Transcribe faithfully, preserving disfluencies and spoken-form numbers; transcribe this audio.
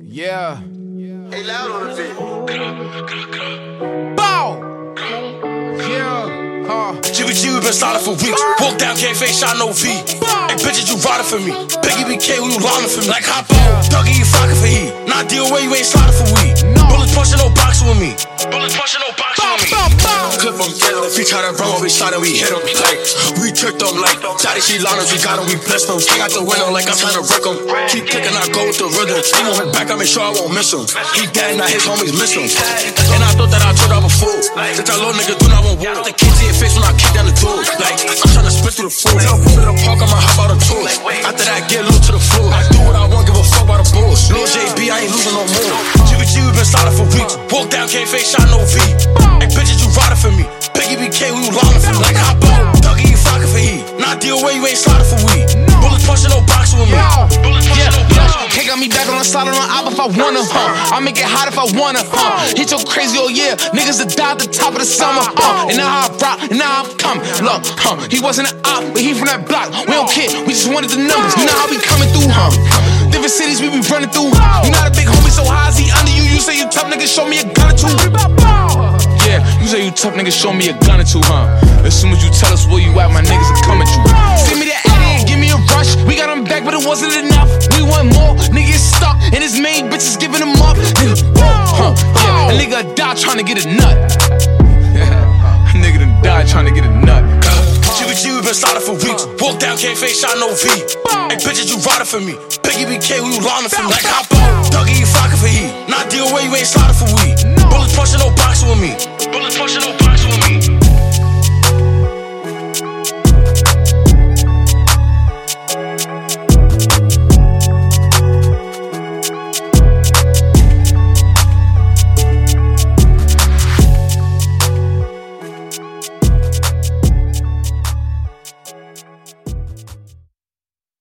Yeah. Hey, loud on the beat. Bow. Yeah. Huh. G B G, we been solid for weeks. Walk down, can't face shot, no V. Hey, bitches, you riding for me. Piggy B K, who you lining for me? Like hop on, Dougie, you fucking for heat. Not deal where you ain't sliding for weed. Bullets pushing, no boxing with me. Bullets pushing, no boxing with me. Clip him, get him. If he try to run, we shot him, we hit him. Like, we tricked him, like, Daddy, she liners, we got him, we blessed him. Hang out the window like I'm trying to wreck him. Keep clicking, I go with the rhythm. He on his back, I make sure I won't miss him. He dead, now his homies miss him. And I thought that I turned out a fool. That that little nigga do not want war. The kids in your face when I kick down the door. Like, I'm trying to split through the floor. Tell people to the park, I'ma hop out of tools. After that, get low to the floor. I do what I want, give a fuck about the bulls. Lil J B, I ain't losing no more. G B G, we been solid for weeks. Walk down, can't face shot, no V. Hey, bitches, you riding for me. Piggy B K, we you lining for me. Like, hop on, Dougie, you fucking for heat. Not deal where you ain't sliding for weed. Bullets pushing, no boxing with me. Bullets pushing, no boxing with me. He got me back on the side on the op if I wanna, huh? I make it hot if I wanna, huh? Hit your crazy, oh yeah. Niggas that die at the top of the summer, huh? And now I rock, and now I'm coming. Look, huh? He wasn't an op, but he from that block. We don't care, we just wanted the numbers. You know how we coming through, huh? Different cities we be running through. You not a big homie, so how is he under you? You say you tough, nigga, show me a gun or two. Yeah, you say you tough, nigga, show me a gun or two, huh? As soon as you tell us where you at, my niggas are coming through. Send me that Eddie and give me a rush. We got him back, but it wasn't enough. We want more, nigga is stuck, and his main bitch is giving him up. Huh, yeah, a nigga die trying to get a nut. A nigga done died trying to get a nut. G B G, we been solid for weeks. Walk down, can't face shot, no V. Hey, bitches, you riding for me. Piggy B K, who you lining for me? Like hop on, Dougie, you fucking for heat. Not deal where you ain't sliding for weed. Bullets pushing, no boxing with me. Bullets pushing, no